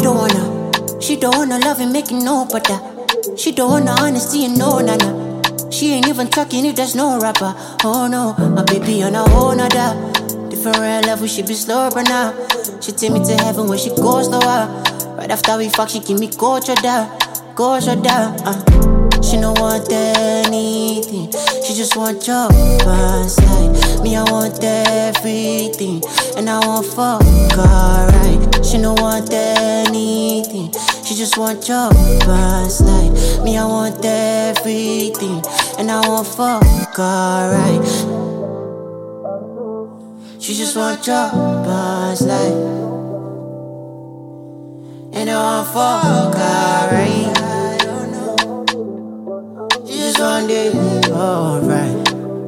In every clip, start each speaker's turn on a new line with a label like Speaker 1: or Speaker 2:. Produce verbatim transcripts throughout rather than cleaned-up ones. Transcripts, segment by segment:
Speaker 1: don't wanna, she don't wanna love and make it no better. She don't wanna honesty and no nana. She ain't even talking if there's no rapper. Oh no, my baby on a whole nother different level, she be slow but now. She take me to heaven when she goes slower. Right after we fuck, she give me go down, go down. Uh. She don't want anything, she just want your pants like me. I want everything, and I want fuck her right. She don't want anything, she just want your pants like me. I want everything, and I want fuck her right. She just want your pants like, and I want fuck her right. Just one day, alright.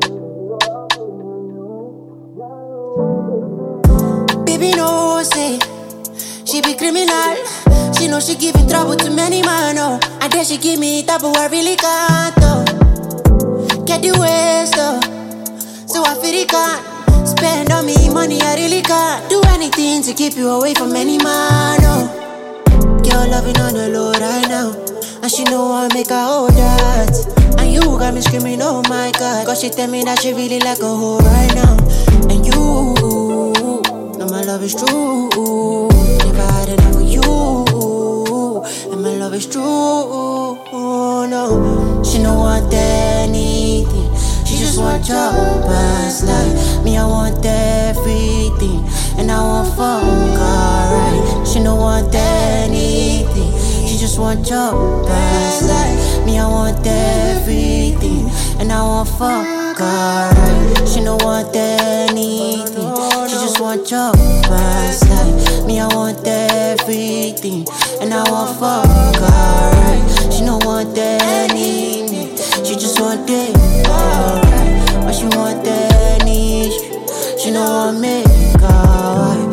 Speaker 1: Baby no say she be criminal. She know she giving trouble to many man, oh. And then she give me trouble I really can't, oh. Get the waste, oh. So I feel it can't spend on me money, I really can't do anything to keep you away from any man, oh. Girl loving on the low right now, and she know I make her hold that. And you got me screaming, oh my God, cause she tell me that she really like a hoe right now. And you know my love is true, never had enough of you, and my love is true, no. She don't want anything, she just want your past life. Me, I want everything, and I want fuck her right. She don't want anything, she just want your past life. Me, I want everything, and I want fuck her right. She don't want anything, she just want your past life. Me, I want everything, and I want fuck her right. She don't want anything, she just want it alright. But she want any, she don't want me wife.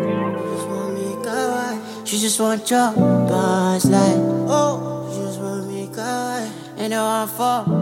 Speaker 1: She just want your past life. Oh, she just want me wife, and I want fuck